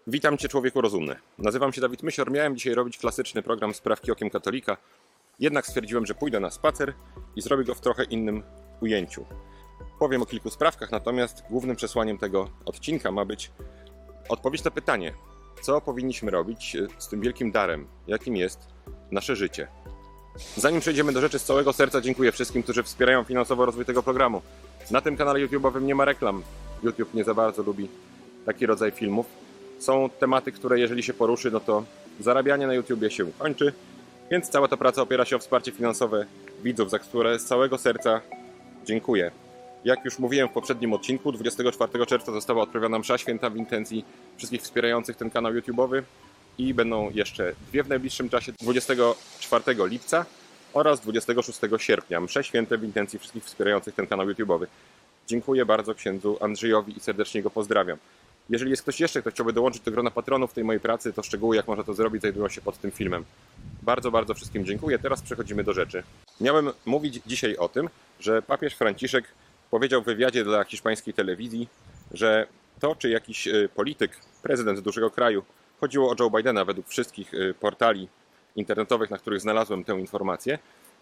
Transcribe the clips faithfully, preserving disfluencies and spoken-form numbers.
Witam Cię, człowieku rozumny. Nazywam się Dawid Mysior. Miałem dzisiaj robić klasyczny program Sprawki okiem katolika, jednak stwierdziłem, że pójdę na spacer i zrobię go w trochę innym ujęciu. Powiem o kilku sprawkach, natomiast głównym przesłaniem tego odcinka ma być odpowiedź na pytanie, co powinniśmy robić z tym wielkim darem, jakim jest nasze życie. Zanim przejdziemy do rzeczy, z całego serca dziękuję wszystkim, którzy wspierają finansowo rozwój tego programu. Na tym kanale YouTube'owym nie ma reklam. YouTube nie za bardzo lubi taki rodzaj filmów. Są tematy, które jeżeli się poruszy, no to zarabianie na YouTubie się kończy, więc cała ta praca opiera się o wsparcie finansowe widzów, za które z całego serca dziękuję. Jak już mówiłem w poprzednim odcinku, dwudziestego czwartego czerwca została odprawiona msza święta w intencji wszystkich wspierających ten kanał YouTube'owy i będą jeszcze dwie w najbliższym czasie, dwudziestego czwartego lipca oraz dwudziestego szóstego sierpnia, msze święte w intencji wszystkich wspierających ten kanał YouTube'owy. Dziękuję bardzo księdzu Andrzejowi i serdecznie go pozdrawiam. Jeżeli jest ktoś jeszcze, kto chciałby dołączyć do grona patronów tej mojej pracy, to szczegóły, jak można to zrobić, znajdują się pod tym filmem. Bardzo, bardzo wszystkim dziękuję. Teraz przechodzimy do rzeczy. Miałem mówić dzisiaj o tym, że papież Franciszek powiedział w wywiadzie dla hiszpańskiej telewizji, że to, czy jakiś polityk, prezydent dużego kraju, chodziło o Joe Bidena według wszystkich portali internetowych, na których znalazłem tę informację,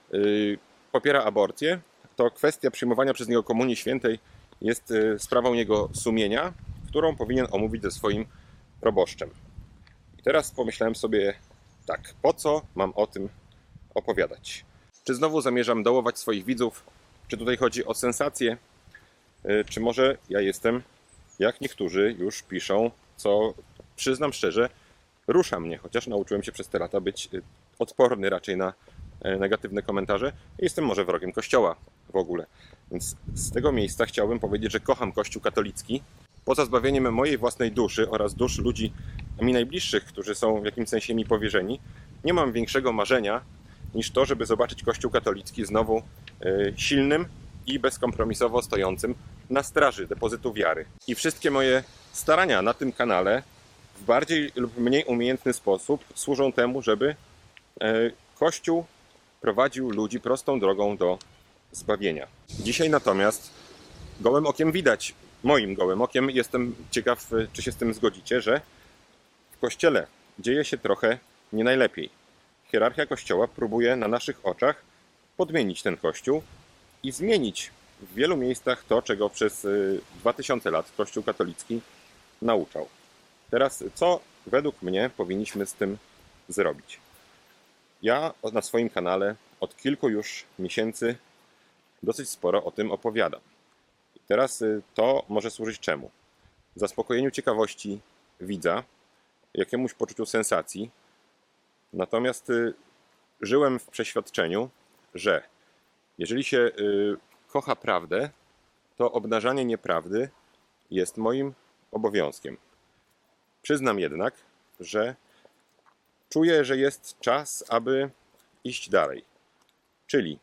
popiera aborcję, to kwestia przyjmowania przez niego komunii świętej jest sprawą jego sumienia, którą powinien omówić ze swoim proboszczem. I teraz pomyślałem sobie tak, po co mam o tym opowiadać? Czy znowu zamierzam dołować swoich widzów? Czy tutaj chodzi o sensację? Czy może ja jestem, jak niektórzy już piszą, co przyznam szczerze, rusza mnie, chociaż nauczyłem się przez te lata być odporny raczej na negatywne komentarze. Jestem może wrogiem Kościoła w ogóle. Więc z tego miejsca chciałbym powiedzieć, że kocham Kościół katolicki. Poza zbawieniem mojej własnej duszy oraz dusz ludzi mi najbliższych, którzy są w jakimś sensie mi powierzeni, nie mam większego marzenia niż to, żeby zobaczyć Kościół katolicki znowu y, silnym i bezkompromisowo stojącym na straży depozytu wiary. I wszystkie moje starania na tym kanale w bardziej lub mniej umiejętny sposób służą temu, żeby y, Kościół prowadził ludzi prostą drogą do zbawienia. Dzisiaj natomiast gołym okiem widać, moim gołym okiem, jestem ciekaw, czy się z tym zgodzicie, że w Kościele dzieje się trochę nie najlepiej. Hierarchia Kościoła próbuje na naszych oczach podmienić ten Kościół i zmienić w wielu miejscach to, czego przez dwa tysiące lat Kościół katolicki nauczał. Teraz, co według mnie powinniśmy z tym zrobić? Ja na swoim kanale od kilku już miesięcy dosyć sporo o tym opowiadam. Teraz to może służyć czemu? Zaspokojeniu ciekawości widza, jakiemuś poczuciu sensacji. Natomiast żyłem w przeświadczeniu, że jeżeli się kocha prawdę, to obnażanie nieprawdy jest moim obowiązkiem. Przyznam jednak, że czuję, że jest czas, aby iść dalej. Czyli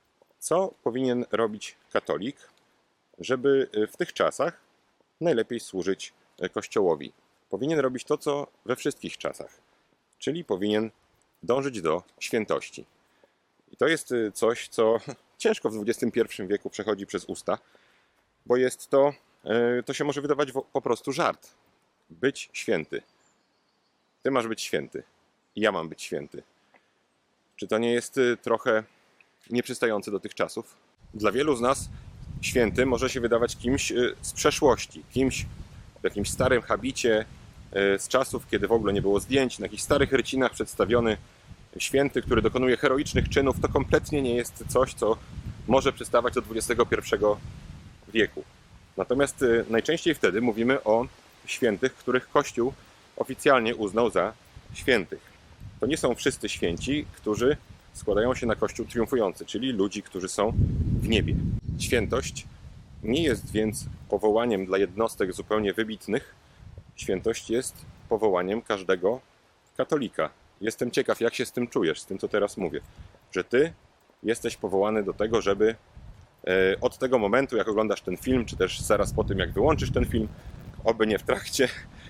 co powinien robić katolik, żeby w tych czasach najlepiej służyć Kościołowi? Powinien robić to, co we wszystkich czasach, czyli powinien dążyć do świętości. I to jest coś, co ciężko w dwudziestym pierwszym wieku przechodzi przez usta, bo jest to, to się może wydawać po prostu żart. Być święty. Ty masz być święty. I ja mam być święty. Czy to nie jest trochę nieprzystające do tych czasów? Dla wielu z nas święty może się wydawać kimś z przeszłości, kimś w jakimś starym habicie, z czasów, kiedy w ogóle nie było zdjęć, na jakichś starych rycinach przedstawiony święty, który dokonuje heroicznych czynów. To kompletnie nie jest coś, co może przystawać do dwudziestego pierwszego wieku. Natomiast najczęściej wtedy mówimy o świętych, których Kościół oficjalnie uznał za świętych. To nie są wszyscy święci, którzy składają się na Kościół triumfujący, czyli ludzi, którzy są w niebie. Świętość nie jest więc powołaniem dla jednostek zupełnie wybitnych. Świętość jest powołaniem każdego katolika. Jestem ciekaw, jak się z tym czujesz, z tym, co teraz mówię. Że ty jesteś powołany do tego, żeby od tego momentu, jak oglądasz ten film, czy też zaraz po tym, jak wyłączysz ten film, oby nie w trakcie,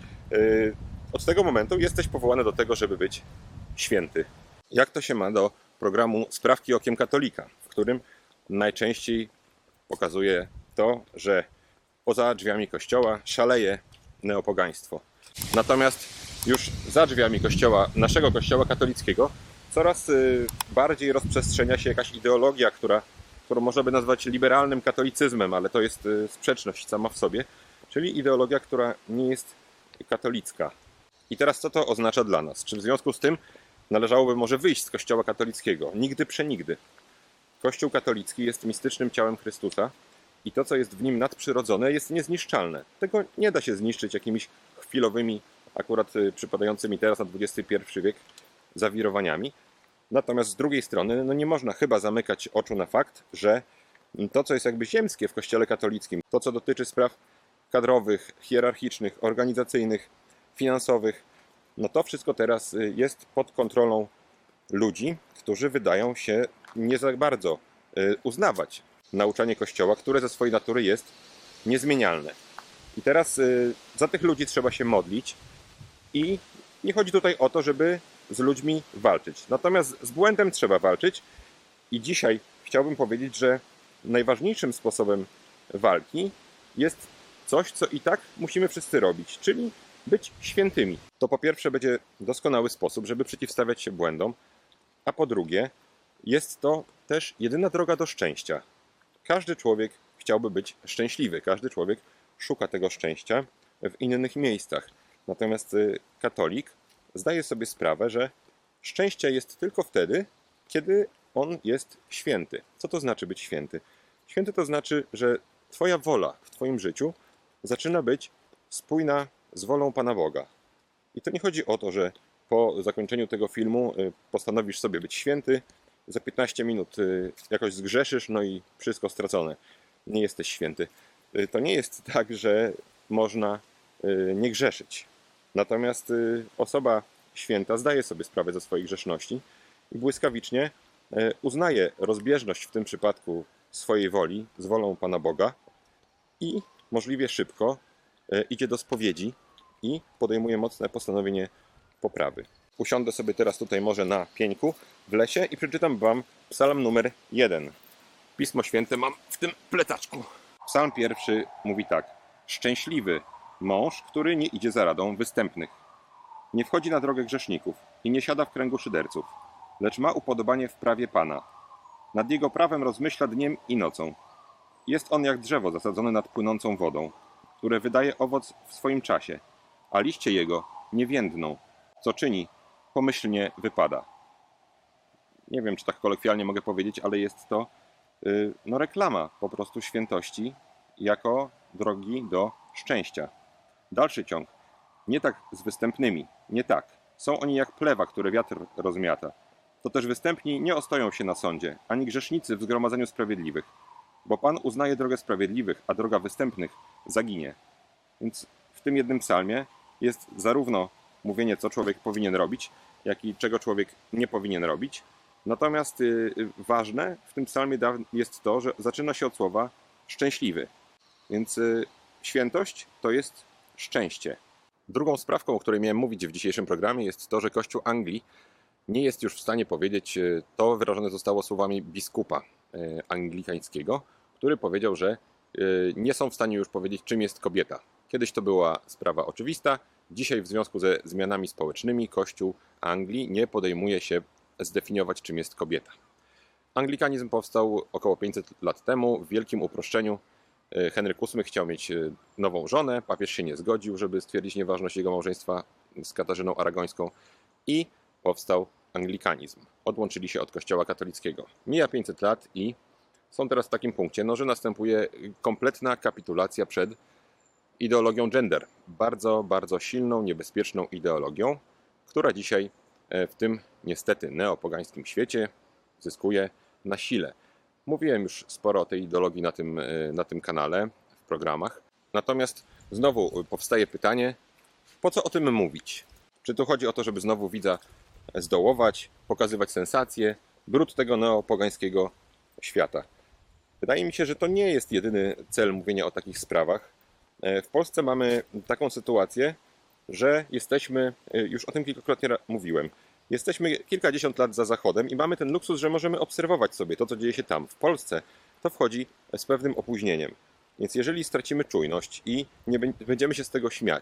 od tego momentu jesteś powołany do tego, żeby być święty. Jak to się ma do programu Sprawki okiem katolika, w którym najczęściej pokazuje to, że poza drzwiami kościoła szaleje neopogaństwo. Natomiast już za drzwiami kościoła, naszego kościoła katolickiego coraz bardziej rozprzestrzenia się jakaś ideologia, która, którą można by nazwać liberalnym katolicyzmem, ale to jest sprzeczność sama w sobie, czyli ideologia, która nie jest katolicka. I teraz co to oznacza dla nas? Czy w związku z tym należałoby może wyjść z kościoła katolickiego? Nigdy przenigdy. Kościół katolicki jest mistycznym ciałem Chrystusa i to, co jest w nim nadprzyrodzone, jest niezniszczalne. Tego nie da się zniszczyć jakimiś chwilowymi, akurat przypadającymi teraz na dwudziesty pierwszy wiek, zawirowaniami. Natomiast z drugiej strony no nie można chyba zamykać oczu na fakt, że to, co jest jakby ziemskie w Kościele katolickim, to, co dotyczy spraw kadrowych, hierarchicznych, organizacyjnych, finansowych, no to wszystko teraz jest pod kontrolą ludzi, którzy wydają się nie za bardzo uznawać nauczanie Kościoła, które ze swojej natury jest niezmienialne. I teraz za tych ludzi trzeba się modlić i nie chodzi tutaj o to, żeby z ludźmi walczyć. Natomiast z błędem trzeba walczyć i dzisiaj chciałbym powiedzieć, że najważniejszym sposobem walki jest coś, co i tak musimy wszyscy robić, czyli być świętymi. To po pierwsze będzie doskonały sposób, żeby przeciwstawiać się błędom, a po drugie jest to też jedyna droga do szczęścia. Każdy człowiek chciałby być szczęśliwy, każdy człowiek szuka tego szczęścia w innych miejscach. Natomiast katolik zdaje sobie sprawę, że szczęście jest tylko wtedy, kiedy on jest święty. Co to znaczy być święty? Święty to znaczy, że Twoja wola w Twoim życiu zaczyna być spójna z wolą Pana Boga. I to nie chodzi o to, że po zakończeniu tego filmu postanowisz sobie być święty, za piętnaście minut jakoś zgrzeszysz, no i wszystko stracone. Nie jesteś święty. To nie jest tak, że można nie grzeszyć. Natomiast osoba święta zdaje sobie sprawę ze swojej grzeszności i błyskawicznie uznaje rozbieżność w tym przypadku swojej woli z wolą Pana Boga i możliwie szybko idzie do spowiedzi i podejmuje mocne postanowienie poprawy. Usiądę sobie teraz tutaj może na pieńku w lesie i przeczytam Wam psalm numer jeden. Pismo Święte mam w tym plecaczku. Psalm pierwszy mówi tak. Szczęśliwy mąż, który nie idzie za radą występnych. Nie wchodzi na drogę grzeszników i nie siada w kręgu szyderców, lecz ma upodobanie w prawie Pana. Nad jego prawem rozmyśla dniem i nocą. Jest on jak drzewo zasadzone nad płynącą wodą, które wydaje owoc w swoim czasie, a liście jego nie więdną. Co czyni, pomyślnie wypada. Nie wiem, czy tak kolokwialnie mogę powiedzieć, ale jest to yy, no, reklama po prostu świętości jako drogi do szczęścia. Dalszy ciąg. Nie tak z występnymi, nie tak. Są oni jak plewa, które wiatr rozmiata. To też występni nie ostoją się na sądzie, ani grzesznicy w zgromadzeniu sprawiedliwych. Bo Pan uznaje drogę sprawiedliwych, a droga występnych zaginie. Więc w tym jednym psalmie jest zarówno mówienie, co człowiek powinien robić, jak i czego człowiek nie powinien robić. Natomiast yy, ważne w tym psalmie jest to, że zaczyna się od słowa szczęśliwy. Więc yy, świętość to jest szczęście. Drugą sprawką, o której miałem mówić w dzisiejszym programie, jest to, że Kościół Anglii nie jest już w stanie powiedzieć, to wyrażone zostało słowami biskupa anglikańskiego, który powiedział, że nie są w stanie już powiedzieć, czym jest kobieta. Kiedyś to była sprawa oczywista, dzisiaj w związku ze zmianami społecznymi Kościół Anglii nie podejmuje się zdefiniować, czym jest kobieta. Anglikanizm powstał około pięćset lat temu w wielkim uproszczeniu. Henryk ósmy chciał mieć nową żonę, papież się nie zgodził, żeby stwierdzić nieważność jego małżeństwa z Katarzyną Aragońską i powstał anglikanizm. Odłączyli się od kościoła katolickiego. Mija pięćset lat i są teraz w takim punkcie, no, że następuje kompletna kapitulacja przed ideologią gender. Bardzo, bardzo silną, niebezpieczną ideologią, która dzisiaj w tym niestety neopogańskim świecie zyskuje na sile. Mówiłem już sporo o tej ideologii na tym, na tym kanale, w programach. Natomiast znowu powstaje pytanie, po co o tym mówić? Czy tu chodzi o to, żeby znowu widza zdołować, pokazywać sensacje, brud tego neopogańskiego świata? Wydaje mi się, że to nie jest jedyny cel mówienia o takich sprawach. W Polsce mamy taką sytuację, że jesteśmy, już o tym kilkakrotnie mówiłem, jesteśmy kilkadziesiąt lat za Zachodem i mamy ten luksus, że możemy obserwować sobie to, co dzieje się tam. W Polsce to wchodzi z pewnym opóźnieniem. Więc jeżeli stracimy czujność i nie będziemy się z tego śmiać,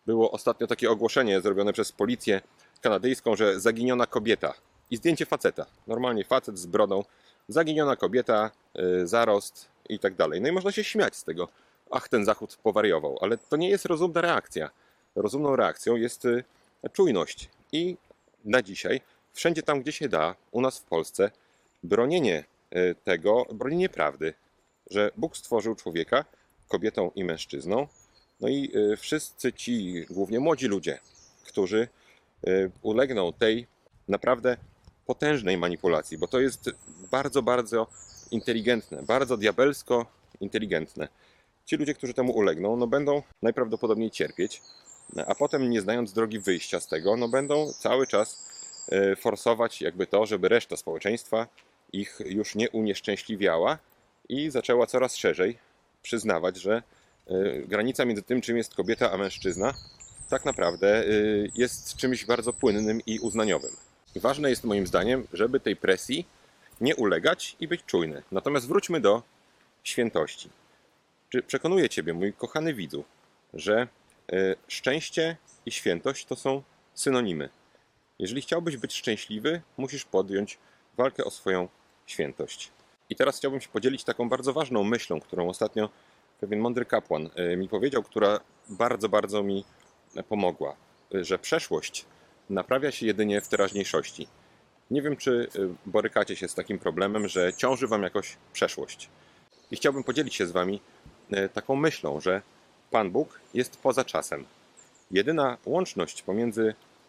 Było ostatnio takie ogłoszenie zrobione przez policję kanadyjską, że zaginiona kobieta i zdjęcie faceta. Normalnie facet z brodą, zaginiona kobieta, yy, zarost i tak dalej. No i można się śmiać z tego. Ach, ten Zachód powariował, ale to nie jest rozumna reakcja. Rozumną reakcją jest yy, czujność. I na dzisiaj, wszędzie tam, gdzie się da, u nas w Polsce, bronienie yy, tego, bronienie prawdy, że Bóg stworzył człowieka kobietą i mężczyzną. No i yy, wszyscy ci, głównie młodzi ludzie, którzy yy, ulegną tej naprawdę potężnej manipulacji, bo to jest bardzo, bardzo inteligentne, bardzo diabelsko inteligentne. Ci ludzie, którzy temu ulegną, no będą najprawdopodobniej cierpieć, a potem, nie znając drogi wyjścia z tego, no będą cały czas forsować jakby to, żeby reszta społeczeństwa ich już nie unieszczęśliwiała i zaczęła coraz szerzej przyznawać, że granica między tym, czym jest kobieta a mężczyzna, tak naprawdę jest czymś bardzo płynnym i uznaniowym. Ważne jest moim zdaniem, żeby tej presji nie ulegać i być czujny. Natomiast wróćmy do świętości. Czy przekonuję Ciebie, mój kochany widzu, że szczęście i świętość to są synonimy? Jeżeli chciałbyś być szczęśliwy, musisz podjąć walkę o swoją świętość. I teraz chciałbym się podzielić taką bardzo ważną myślą, którą ostatnio pewien mądry kapłan mi powiedział, która bardzo, bardzo mi pomogła, że przeszłość naprawia się jedynie w teraźniejszości. Nie wiem, czy borykacie się z takim problemem, że ciąży wam jakoś przeszłość. I chciałbym podzielić się z wami taką myślą, że Pan Bóg jest poza czasem. Jedyna łączność pomiędzy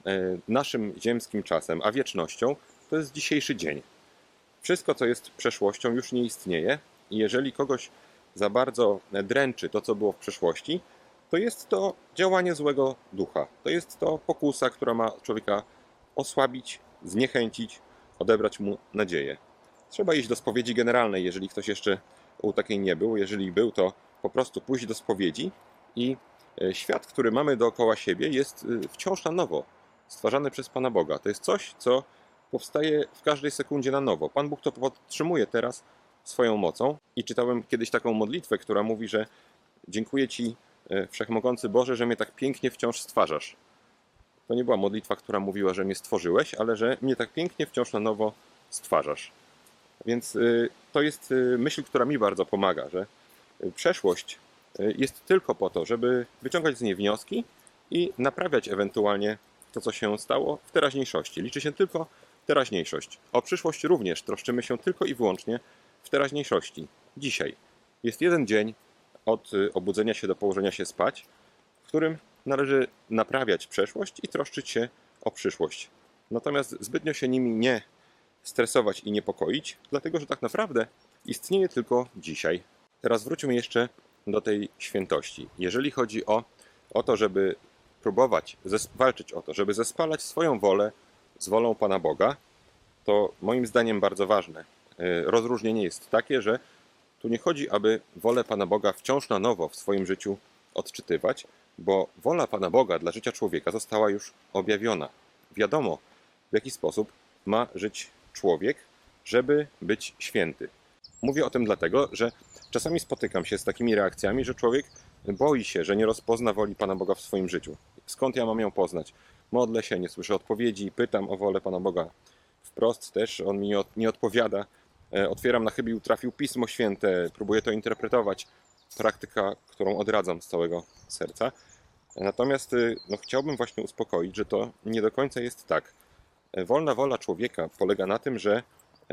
naszym ziemskim czasem a wiecznością to jest dzisiejszy dzień. Wszystko, co jest przeszłością, już nie istnieje i jeżeli kogoś za bardzo dręczy to, co było w przeszłości, to jest to działanie złego ducha. To jest to pokusa, która ma człowieka osłabić, zniechęcić, odebrać mu nadzieję. Trzeba iść do spowiedzi generalnej, jeżeli ktoś jeszcze u takiej nie był. Jeżeli był, to po prostu pójść do spowiedzi i świat, który mamy dookoła siebie, jest wciąż na nowo stwarzany przez Pana Boga. To jest coś, co powstaje w każdej sekundzie na nowo. Pan Bóg to podtrzymuje teraz swoją mocą. I czytałem kiedyś taką modlitwę, która mówi, że dziękuję Ci, Wszechmogący Boże, że mnie tak pięknie wciąż stwarzasz. To nie była modlitwa, która mówiła, że mnie stworzyłeś, ale że mnie tak pięknie wciąż na nowo stwarzasz. Więc to jest myśl, która mi bardzo pomaga, że przeszłość jest tylko po to, żeby wyciągać z niej wnioski i naprawiać ewentualnie to, co się stało w teraźniejszości. Liczy się tylko teraźniejszość. O przyszłość również troszczymy się tylko i wyłącznie w teraźniejszości. Dzisiaj jest jeden dzień od obudzenia się do położenia się spać, w którym należy naprawiać przeszłość i troszczyć się o przyszłość. Natomiast zbytnio się nimi nie stresować i niepokoić, dlatego że tak naprawdę istnieje tylko dzisiaj. Teraz wróćmy jeszcze do tej świętości. Jeżeli chodzi o, o to, żeby próbować walczyć o to, żeby zespalać swoją wolę z wolą Pana Boga, to moim zdaniem bardzo ważne rozróżnienie jest takie, że tu nie chodzi, aby wolę Pana Boga wciąż na nowo w swoim życiu odczytywać, bo wola Pana Boga dla życia człowieka została już objawiona. Wiadomo, w jaki sposób ma żyć człowiek, żeby być święty. Mówię o tym dlatego, że czasami spotykam się z takimi reakcjami, że człowiek boi się, że nie rozpozna woli Pana Boga w swoim życiu. Skąd ja mam ją poznać? Modlę się, nie słyszę odpowiedzi, pytam o wolę Pana Boga wprost też, on mi nie odpowiada. Otwieram na chybił, trafił Pismo Święte, próbuję to interpretować. Praktyka, którą odradzam z całego serca. Natomiast no, chciałbym właśnie uspokoić, że to nie do końca jest tak. Wolna wola człowieka polega na tym, że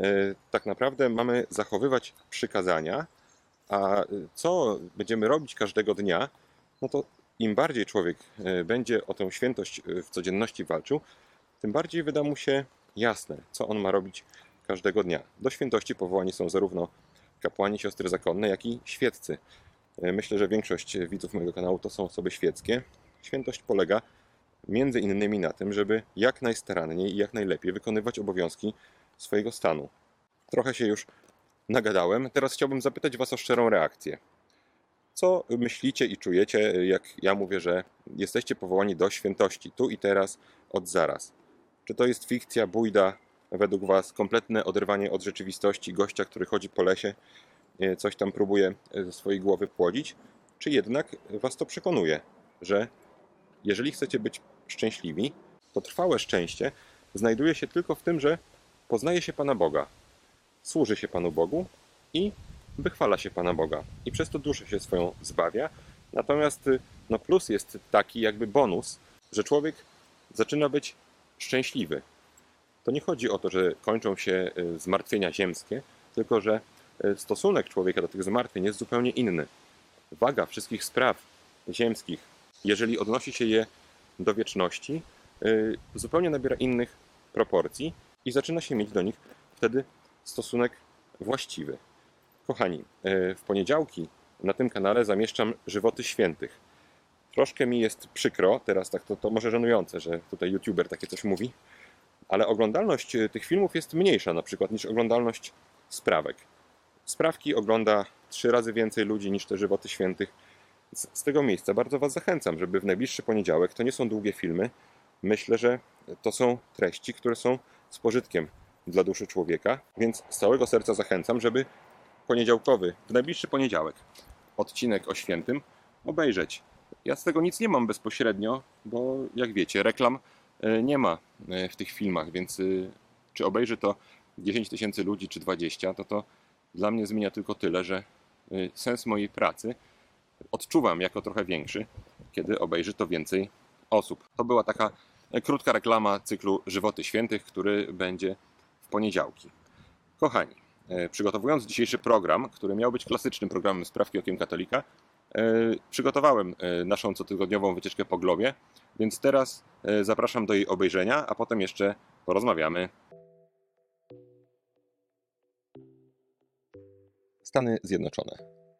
tak naprawdę mamy zachowywać przykazania, a co będziemy robić każdego dnia, no to im bardziej człowiek będzie o tę świętość w codzienności walczył, tym bardziej wyda mu się jasne, co on ma robić każdego dnia. Do świętości powołani są zarówno kapłani, siostry zakonne, jak i świeccy. Myślę, że większość widzów mojego kanału to są osoby świeckie. Świętość polega między innymi na tym, żeby jak najstaranniej i jak najlepiej wykonywać obowiązki swojego stanu. Trochę się już nagadałem. Teraz chciałbym zapytać Was o szczerą reakcję. Co myślicie i czujecie, jak ja mówię, że jesteście powołani do świętości, tu i teraz, od zaraz? Czy to jest fikcja, bujda, według Was kompletne oderwanie od rzeczywistości gościa, który chodzi po lesie, coś tam próbuje ze swojej głowy płodzić? Czy jednak Was to przekonuje, że jeżeli chcecie być szczęśliwi, to trwałe szczęście znajduje się tylko w tym, że poznaje się Pana Boga, służy się Panu Bogu i wychwala się Pana Boga. I przez to duszę się swoją zbawia. Natomiast no plus jest taki jakby bonus, że człowiek zaczyna być szczęśliwy. To nie chodzi o to, że kończą się zmartwienia ziemskie, tylko że stosunek człowieka do tych zmartwień jest zupełnie inny. Waga wszystkich spraw ziemskich, jeżeli odnosi się je do wieczności, zupełnie nabiera innych proporcji i zaczyna się mieć do nich wtedy stosunek właściwy. Kochani, w poniedziałki na tym kanale zamieszczam żywoty świętych. Troszkę mi jest przykro, teraz tak to, to może żenujące, że tutaj youtuber takie coś mówi, ale oglądalność tych filmów jest mniejsza na przykład niż oglądalność sprawek. Sprawki ogląda trzy razy więcej ludzi niż te żywoty świętych. Z, z tego miejsca bardzo Was zachęcam, żeby w najbliższy poniedziałek, to nie są długie filmy, myślę, że to są treści, które są z pożytkiem dla duszy człowieka, więc z całego serca zachęcam, żeby poniedziałkowy, w najbliższy poniedziałek odcinek o świętym obejrzeć. Ja z tego nic nie mam bezpośrednio, bo jak wiecie, reklam nie ma w tych filmach, więc czy obejrzy to dziesięć tysięcy ludzi, czy dwadzieścia, to to dla mnie zmienia tylko tyle, że sens mojej pracy odczuwam jako trochę większy, kiedy obejrzy to więcej osób. To była taka krótka reklama cyklu Żywoty Świętych, który będzie w poniedziałki. Kochani, przygotowując dzisiejszy program, który miał być klasycznym programem Sprawki Okiem Katolika, przygotowałem naszą cotygodniową wycieczkę po globie, więc teraz zapraszam do jej obejrzenia, a potem jeszcze porozmawiamy. Stany Zjednoczone.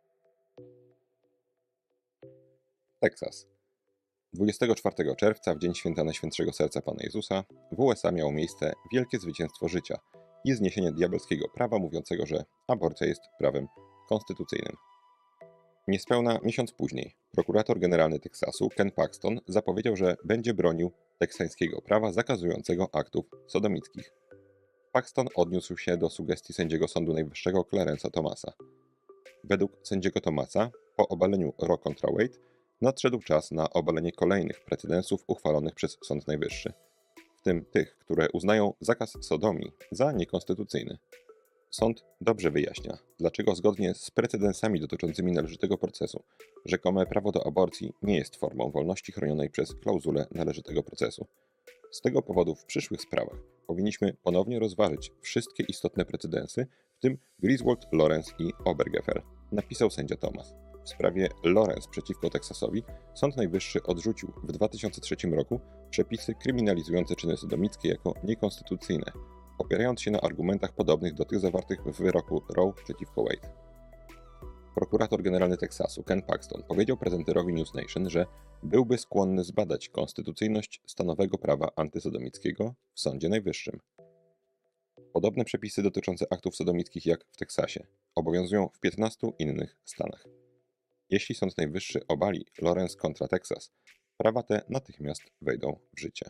Teksas. dwudziestego czwartego czerwca, w dzień święta Najświętszego Serca Pana Jezusa, w U S A miało miejsce wielkie zwycięstwo życia i zniesienie diabelskiego prawa mówiącego, że aborcja jest prawem konstytucyjnym. Niespełna miesiąc później prokurator generalny Teksasu Ken Paxton zapowiedział, że będzie bronił teksańskiego prawa zakazującego aktów sodomickich. Paxton odniósł się do sugestii sędziego Sądu Najwyższego Clarence'a Thomasa. Według sędziego Thomasa, po obaleniu Roe kontra Wade, nadszedł czas na obalenie kolejnych precedensów uchwalonych przez Sąd Najwyższy, w tym tych, które uznają zakaz sodomii za niekonstytucyjny. Sąd dobrze wyjaśnia, dlaczego zgodnie z precedensami dotyczącymi należytego procesu rzekome prawo do aborcji nie jest formą wolności chronionej przez klauzulę należytego procesu. Z tego powodu w przyszłych sprawach powinniśmy ponownie rozważyć wszystkie istotne precedensy, w tym Griswold, Lawrence i Obergefell, napisał sędzia Thomas. W sprawie Lawrence przeciwko Teksasowi Sąd Najwyższy odrzucił w dwa tysiące trzecim roku przepisy kryminalizujące czyny sodomickie jako niekonstytucyjne, opierając się na argumentach podobnych do tych zawartych w wyroku Roe przeciwko Wade. Prokurator generalny Teksasu Ken Paxton powiedział prezenterowi News Nation, że byłby skłonny zbadać konstytucyjność stanowego prawa antysodomickiego w Sądzie Najwyższym. Podobne przepisy dotyczące aktów sodomickich jak w Teksasie obowiązują w piętnastu innych stanach. Jeśli Sąd Najwyższy obali Lawrence kontra Texas, prawa te natychmiast wejdą w życie.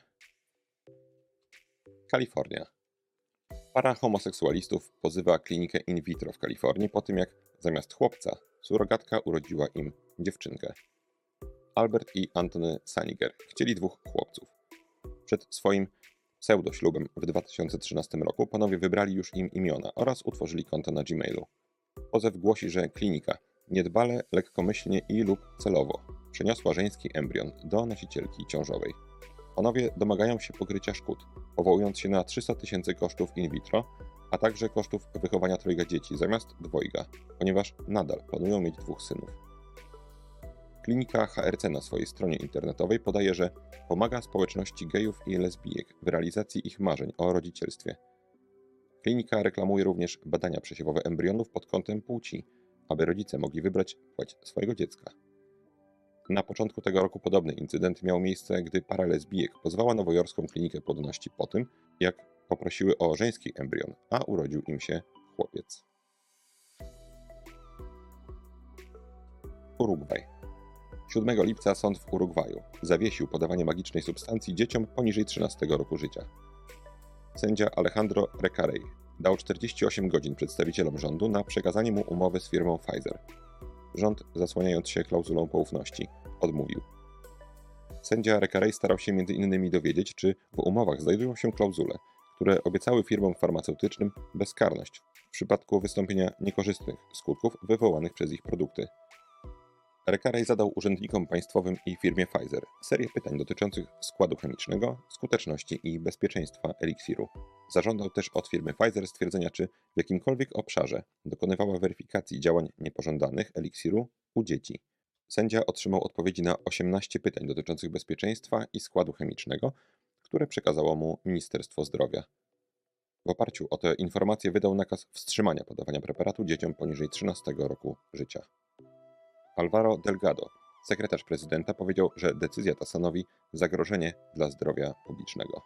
Kalifornia. Para homoseksualistów pozywa klinikę in vitro w Kalifornii po tym, jak zamiast chłopca surogatka urodziła im dziewczynkę. Albert i Antony Saniger chcieli dwóch chłopców. Przed swoim pseudoślubem w dwa tysiące trzynastym roku panowie wybrali już im imiona oraz utworzyli konto na Gmailu. Pozew głosi, że klinika niedbale, lekkomyślnie i lub celowo przeniosła żeński embrion do nosicielki ciążowej. Panowie domagają się pokrycia szkód, powołując się na trzysta tysięcy kosztów in vitro, a także kosztów wychowania trojga dzieci zamiast dwojga, ponieważ nadal planują mieć dwóch synów. Klinika H R C na swojej stronie internetowej podaje, że pomaga społeczności gejów i lesbijek w realizacji ich marzeń o rodzicielstwie. Klinika reklamuje również badania przesiewowe embrionów pod kątem płci, aby rodzice mogli wybrać płeć swojego dziecka. Na początku tego roku podobny incydent miał miejsce, gdy para lesbijek pozwała nowojorską klinikę płodności po tym, jak poprosiły o żeński embrion, a urodził im się chłopiec. Urugwaj. siódmego lipca sąd w Urugwaju zawiesił podawanie magicznej substancji dzieciom poniżej trzynastego roku życia. Sędzia Alejandro Recarey dał czterdzieści osiem godzin przedstawicielom rządu na przekazanie mu umowy z firmą Pfizer. Rząd, zasłaniając się klauzulą poufności, odmówił. Sędzia Recarey starał się między innymi dowiedzieć, czy w umowach znajdują się klauzule, które obiecały firmom farmaceutycznym bezkarność w przypadku wystąpienia niekorzystnych skutków wywołanych przez ich produkty. Recarey zadał urzędnikom państwowym i firmie Pfizer serię pytań dotyczących składu chemicznego, skuteczności i bezpieczeństwa eliksiru. Zażądał też od firmy Pfizer stwierdzenia, czy w jakimkolwiek obszarze dokonywała weryfikacji działań niepożądanych eliksiru u dzieci. Sędzia otrzymał odpowiedzi na osiemnaście pytań dotyczących bezpieczeństwa i składu chemicznego, które przekazało mu Ministerstwo Zdrowia. W oparciu o te informacje wydał nakaz wstrzymania podawania preparatu dzieciom poniżej trzynastego roku życia. Álvaro Delgado, sekretarz prezydenta, powiedział, że decyzja ta stanowi zagrożenie dla zdrowia publicznego.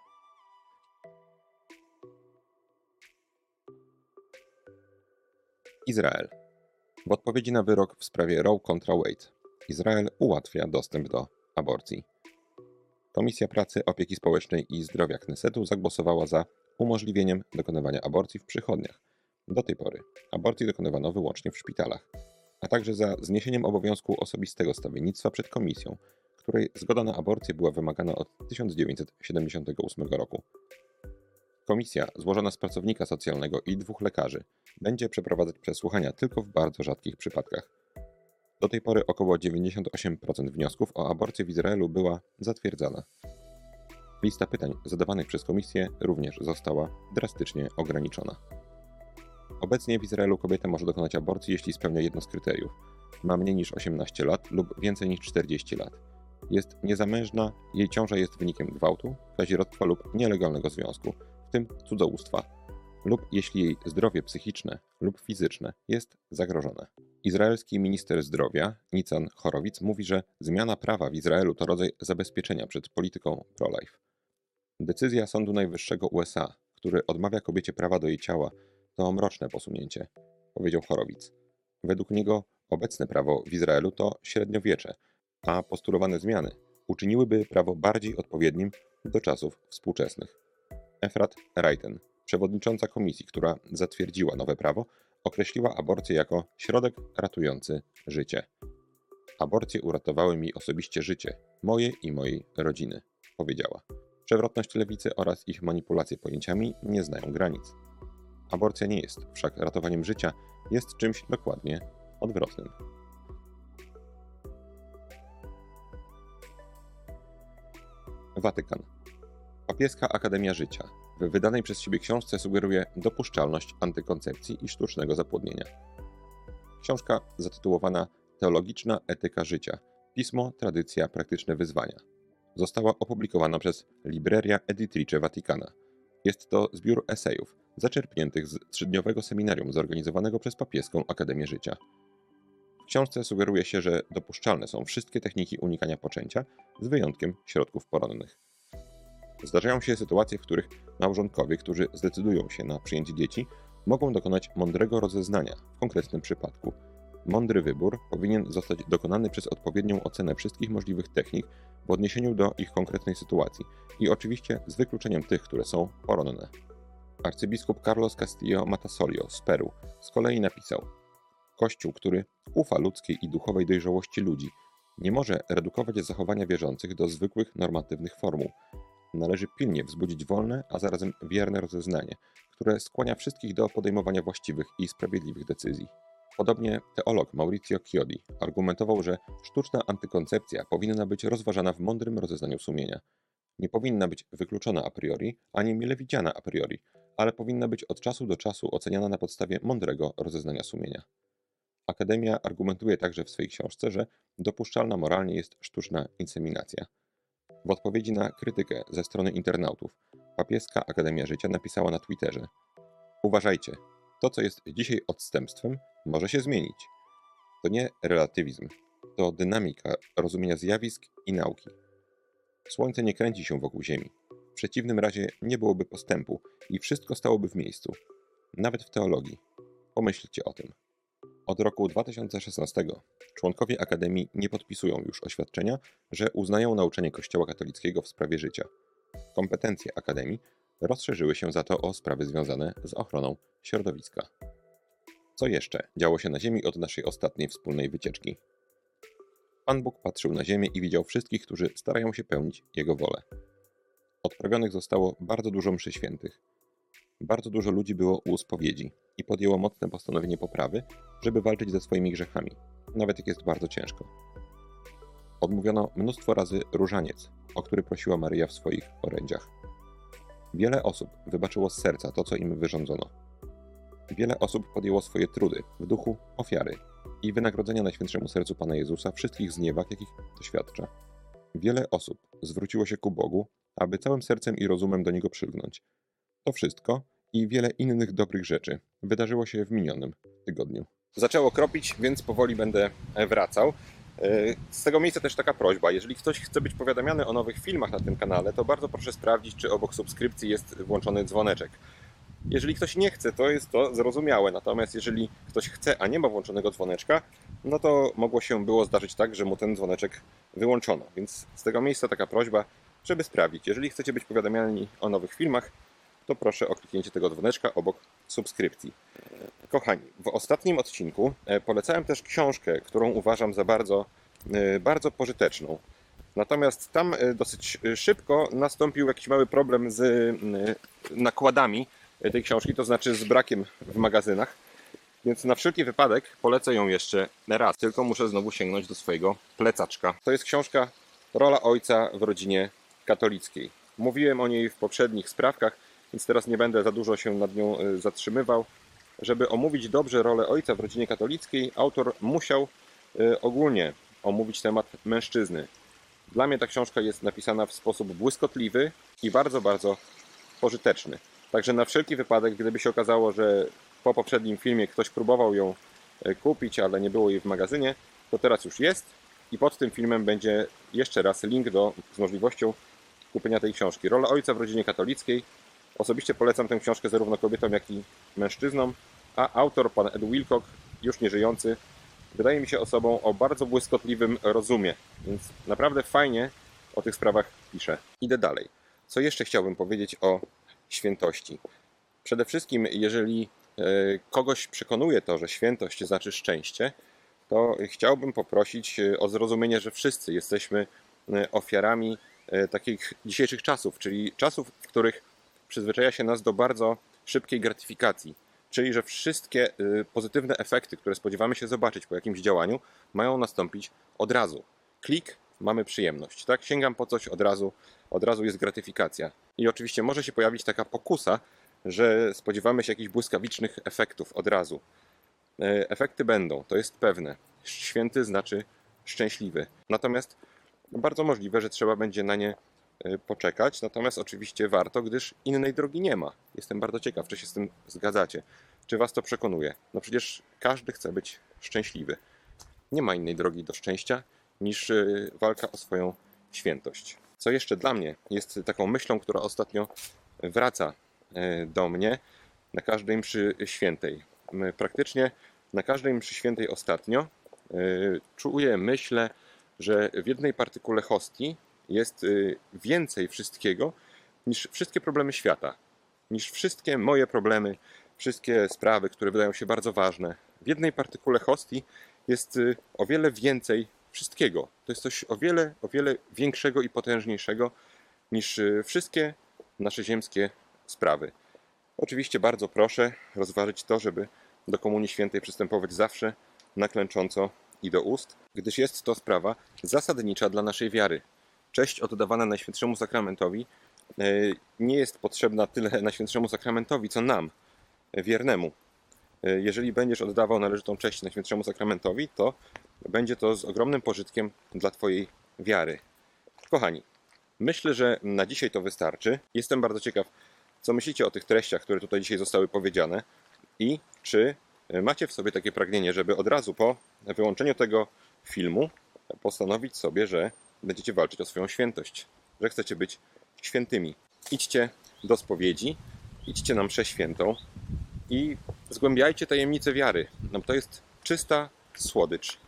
Izrael. W odpowiedzi na wyrok w sprawie Roe kontra Wade, Izrael ułatwia dostęp do aborcji. Komisja Pracy, Opieki Społecznej i Zdrowia Knesetu zagłosowała za umożliwieniem dokonywania aborcji w przychodniach. Do tej pory aborcji dokonywano wyłącznie w szpitalach, a także za zniesieniem obowiązku osobistego stawiennictwa przed komisją, której zgoda na aborcję była wymagana od tysiąc dziewięćset siedemdziesiątego ósmego roku. Komisja, złożona z pracownika socjalnego i dwóch lekarzy, będzie przeprowadzać przesłuchania tylko w bardzo rzadkich przypadkach. Do tej pory około dziewięćdziesiąt osiem procent wniosków o aborcję w Izraelu była zatwierdzana. Lista pytań zadawanych przez komisję również została drastycznie ograniczona. Obecnie w Izraelu kobieta może dokonać aborcji, jeśli spełnia jedno z kryteriów. Ma mniej niż osiemnaście lat lub więcej niż czterdzieści lat. Jest niezamężna, jej ciąża jest wynikiem gwałtu, kazirodztwa lub nielegalnego związku, w tym cudzołóstwa, lub jeśli jej zdrowie psychiczne lub fizyczne jest zagrożone. Izraelski minister zdrowia Nitzan Horowitz mówi, że zmiana prawa w Izraelu to rodzaj zabezpieczenia przed polityką pro-life. Decyzja Sądu Najwyższego U S A, który odmawia kobiecie prawa do jej ciała, to mroczne posunięcie, powiedział Horowitz. Według niego obecne prawo w Izraelu to średniowiecze, a postulowane zmiany uczyniłyby prawo bardziej odpowiednim do czasów współczesnych. Efrat Reiten, przewodnicząca komisji, która zatwierdziła nowe prawo, określiła aborcję jako środek ratujący życie. Aborcje uratowały mi osobiście życie, moje i mojej rodziny, powiedziała. Przewrotność lewicy oraz ich manipulacje pojęciami nie znają granic. Aborcja nie jest wszak ratowaniem życia, jest czymś dokładnie odwrotnym. Watykan. Papieska Akademia Życia w wydanej przez siebie książce sugeruje dopuszczalność antykoncepcji i sztucznego zapłodnienia. Książka zatytułowana Teologiczna etyka życia. Pismo, tradycja, praktyczne wyzwania. Została opublikowana przez Libreria Editrice Vaticana. Jest to zbiór esejów zaczerpniętych z trzydniowego seminarium zorganizowanego przez Papieską Akademię Życia. W książce sugeruje się, że dopuszczalne są wszystkie techniki unikania poczęcia, z wyjątkiem środków poronnych. Zdarzają się sytuacje, w których małżonkowie, którzy zdecydują się na przyjęcie dzieci, mogą dokonać mądrego rozeznania w konkretnym przypadku. Mądry wybór powinien zostać dokonany przez odpowiednią ocenę wszystkich możliwych technik w odniesieniu do ich konkretnej sytuacji i oczywiście z wykluczeniem tych, które są poronne. Arcybiskup Carlos Castillo Matasolio z Peru z kolei napisał: Kościół, który ufa ludzkiej i duchowej dojrzałości ludzi, nie może redukować zachowania wierzących do zwykłych normatywnych formuł. Należy pilnie wzbudzić wolne, a zarazem wierne rozeznanie, które skłania wszystkich do podejmowania właściwych i sprawiedliwych decyzji. Podobnie teolog Mauricio Chiodi argumentował, że sztuczna antykoncepcja powinna być rozważana w mądrym rozeznaniu sumienia. Nie powinna być wykluczona a priori, ani mile widziana a priori, ale powinna być od czasu do czasu oceniana na podstawie mądrego rozeznania sumienia. Akademia argumentuje także w swojej książce, że dopuszczalna moralnie jest sztuczna inseminacja. W odpowiedzi na krytykę ze strony internautów, Papieska Akademia Życia napisała na Twitterze: Uważajcie, to co jest dzisiaj odstępstwem, może się zmienić. To nie relatywizm, to dynamika rozumienia zjawisk i nauki. Słońce nie kręci się wokół Ziemi. W przeciwnym razie nie byłoby postępu i wszystko stałoby w miejscu. Nawet w teologii. Pomyślcie o tym. Od roku dwa tysiące szesnastego członkowie Akademii nie podpisują już oświadczenia, że uznają nauczanie Kościoła katolickiego w sprawie życia. Kompetencje Akademii rozszerzyły się za to o sprawy związane z ochroną środowiska. Co jeszcze działo się na Ziemi od naszej ostatniej wspólnej wycieczki? Pan Bóg patrzył na ziemię i widział wszystkich, którzy starają się pełnić Jego wolę. Odprawionych zostało bardzo dużo mszy świętych. Bardzo dużo ludzi było u spowiedzi i podjęło mocne postanowienie poprawy, żeby walczyć ze swoimi grzechami, nawet jak jest bardzo ciężko. Odmówiono mnóstwo razy różaniec, o który prosiła Maryja w swoich orędziach. Wiele osób wybaczyło z serca to, co im wyrządzono. Wiele osób podjęło swoje trudy w duchu ofiary i wynagrodzenia Najświętszemu Sercu Pana Jezusa wszystkich zniewag, jakich doświadcza. Wiele osób zwróciło się ku Bogu, aby całym sercem i rozumem do Niego przylgnąć. To wszystko i wiele innych dobrych rzeczy wydarzyło się w minionym tygodniu. Zaczęło kropić, więc powoli będę wracał. Z tego miejsca też taka prośba, jeżeli ktoś chce być powiadamiany o nowych filmach na tym kanale, to bardzo proszę sprawdzić, czy obok subskrypcji jest włączony dzwoneczek. Jeżeli ktoś nie chce, to jest to zrozumiałe, natomiast jeżeli ktoś chce, a nie ma włączonego dzwoneczka, no to mogło się było zdarzyć tak, że mu ten dzwoneczek wyłączono. Więc z tego miejsca taka prośba, żeby sprawdzić. Jeżeli chcecie być powiadamiani o nowych filmach, to proszę o kliknięcie tego dzwoneczka obok subskrypcji. Kochani, w ostatnim odcinku polecałem też książkę, którą uważam za bardzo, bardzo pożyteczną. Natomiast tam dosyć szybko nastąpił jakiś mały problem z nakładami tej książki, to znaczy z brakiem w magazynach. Więc na wszelki wypadek polecę ją jeszcze raz, tylko muszę znowu sięgnąć do swojego plecaczka. To jest książka Rola Ojca w rodzinie katolickiej. Mówiłem o niej w poprzednich sprawkach, więc teraz nie będę za dużo się nad nią zatrzymywał. Żeby omówić dobrze rolę ojca w rodzinie katolickiej, autor musiał ogólnie omówić temat mężczyzny. Dla mnie ta książka jest napisana w sposób błyskotliwy i bardzo, bardzo pożyteczny. Także na wszelki wypadek, gdyby się okazało, że po poprzednim filmie ktoś próbował ją kupić, ale nie było jej w magazynie, to teraz już jest i pod tym filmem będzie jeszcze raz link do, z możliwością kupienia tej książki. Rola ojca w rodzinie katolickiej. Osobiście polecam tę książkę zarówno kobietom, jak i mężczyznom, a autor, pan Ed Wilcock, już nieżyjący, wydaje mi się osobą o bardzo błyskotliwym rozumie, więc naprawdę fajnie o tych sprawach pisze. Idę dalej. Co jeszcze chciałbym powiedzieć o świętości? Przede wszystkim, jeżeli kogoś przekonuje to, że świętość znaczy szczęście, to chciałbym poprosić o zrozumienie, że wszyscy jesteśmy ofiarami takich dzisiejszych czasów, czyli czasów, w których przyzwyczaja się nas do bardzo szybkiej gratyfikacji. Czyli, że wszystkie pozytywne efekty, które spodziewamy się zobaczyć po jakimś działaniu, mają nastąpić od razu. Klik, mamy przyjemność. Tak? Sięgam po coś, od razu, od razu jest gratyfikacja. I oczywiście może się pojawić taka pokusa, że spodziewamy się jakichś błyskawicznych efektów od razu. Efekty będą, to jest pewne. Święty znaczy szczęśliwy. Natomiast bardzo możliwe, że trzeba będzie na nie poczekać, natomiast oczywiście warto, gdyż innej drogi nie ma. Jestem bardzo ciekaw, czy się z tym zgadzacie. Czy was to przekonuje? No przecież każdy chce być szczęśliwy. Nie ma innej drogi do szczęścia niż walka o swoją świętość. Co jeszcze dla mnie jest taką myślą, która ostatnio wraca do mnie na każdej mszy świętej. Praktycznie na każdej mszy świętej ostatnio czuję, myślę, że w jednej partykule hostii jest więcej wszystkiego niż wszystkie problemy świata, niż wszystkie moje problemy, wszystkie sprawy, które wydają się bardzo ważne. W jednej partykule hostii jest o wiele więcej wszystkiego. To jest coś o wiele, o wiele większego i potężniejszego niż wszystkie nasze ziemskie sprawy. Oczywiście bardzo proszę rozważyć to, żeby do Komunii Świętej przystępować zawsze na klęcząco i do ust, gdyż jest to sprawa zasadnicza dla naszej wiary. Cześć oddawana Najświętszemu Sakramentowi nie jest potrzebna tyle Najświętszemu Sakramentowi, co nam, wiernemu. Jeżeli będziesz oddawał należytą cześć Najświętszemu Sakramentowi, to będzie to z ogromnym pożytkiem dla Twojej wiary. Kochani, myślę, że na dzisiaj to wystarczy. Jestem bardzo ciekaw, co myślicie o tych treściach, które tutaj dzisiaj zostały powiedziane i czy macie w sobie takie pragnienie, żeby od razu po wyłączeniu tego filmu postanowić sobie, że będziecie walczyć o swoją świętość, że chcecie być świętymi. Idźcie do spowiedzi, idźcie na mszę świętą i zgłębiajcie tajemnicę wiary. No, to jest czysta słodycz.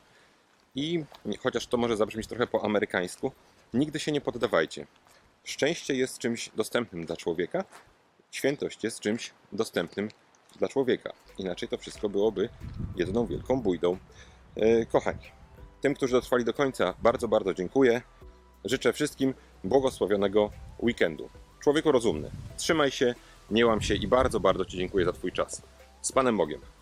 I chociaż to może zabrzmieć trochę po amerykańsku, nigdy się nie poddawajcie. Szczęście jest czymś dostępnym dla człowieka, świętość jest czymś dostępnym dla człowieka. Inaczej to wszystko byłoby jedną wielką bójdą. Kochani, Tym, którzy dotrwali do końca, bardzo, bardzo dziękuję. Życzę wszystkim błogosławionego weekendu. Człowieku rozumny, trzymaj się, nie łam się i bardzo, bardzo Ci dziękuję za Twój czas. Z Panem Bogiem.